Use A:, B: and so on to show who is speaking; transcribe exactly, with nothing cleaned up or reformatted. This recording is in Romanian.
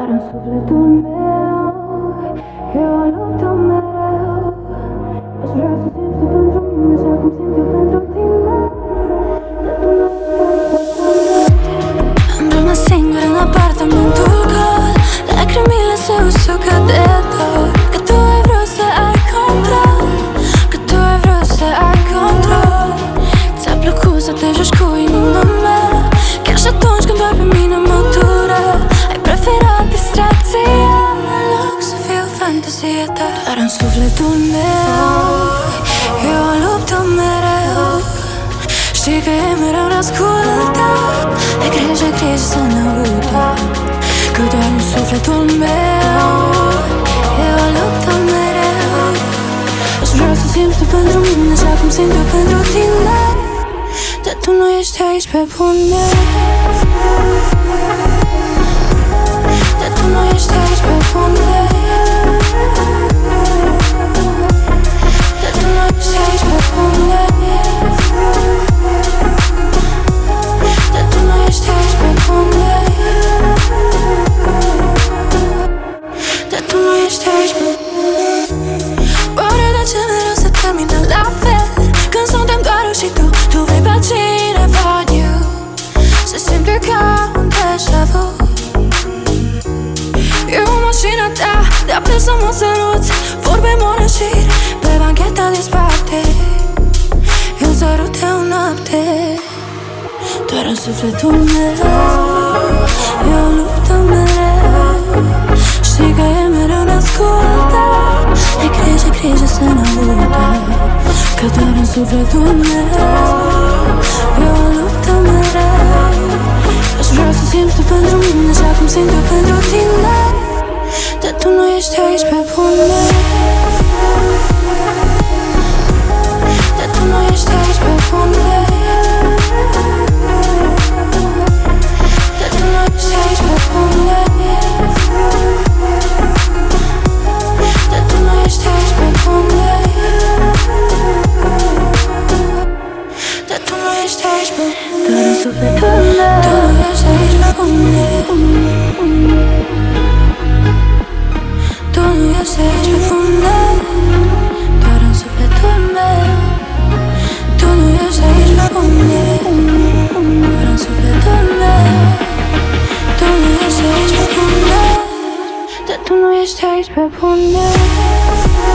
A: în sufletul meu e o luptă mereu. Aș vrea să simți tu pentru mine așa cum simt eu pentru tine. Am rămas singur în apartamentul gol, lacrimile se usucă de dor. Că tu ai vrut să ai control, că tu ai vrut să ai control. Ți-a plăcut să te joci cu inima mea, chiar și atunci când doar pe mine mă dură. Ai preferat distracția în loc să fiu fantazie ta. Dar în sufletul meu e o luptă mereu. Știi că e mereu neascultat, e grijă, grijă să ne audă. Că doar în sufletul meu e o luptă mereu. Aș vrea să simți tu pentru mine așa cum simt eu pentru tine. Dar tu nu ești aici pe bune. Dar tu nu ești aici pe bune. Dar tu nu ești aici pe bune. Dar tu nu ești aici pe bune. Dar tu nu ești aici pe bune. Oare de ce mereu se termină la fel? Când suntem doar eu și tu, tu vrei pe cineva new. Se simte ca un déjà vu. Eu în mașina ta, de aprins să mă săruți. Vorbe mor în șir, pe bancheta din spate. Eu sărut de o noapte. Doar în sufletul meu e o luptă mereu. Știi că e mereu neascultat, e grijă, grijă să ne audă. Că doar în sufletul meu e o luptă mereu. Aș vrea să simți tu pentru mine așa cum simt eu pentru tine. Dar tu nu ești aici pe bune. Dar tu nu ești aici pe bune. Dar tu nu ești aici pe bune. Dar tu nu ești aici pe bune. Dar tu nu ești aici pe bune. Doar în sufletul meu tu nu ești aici pe bune. Tu nu ești aici pe bune. Doar în sufletul meu tu nu ești aici pe bune. Doar în sufletul meu tu nu ești aici pe bune. Dar tu nu ești aici pe bune.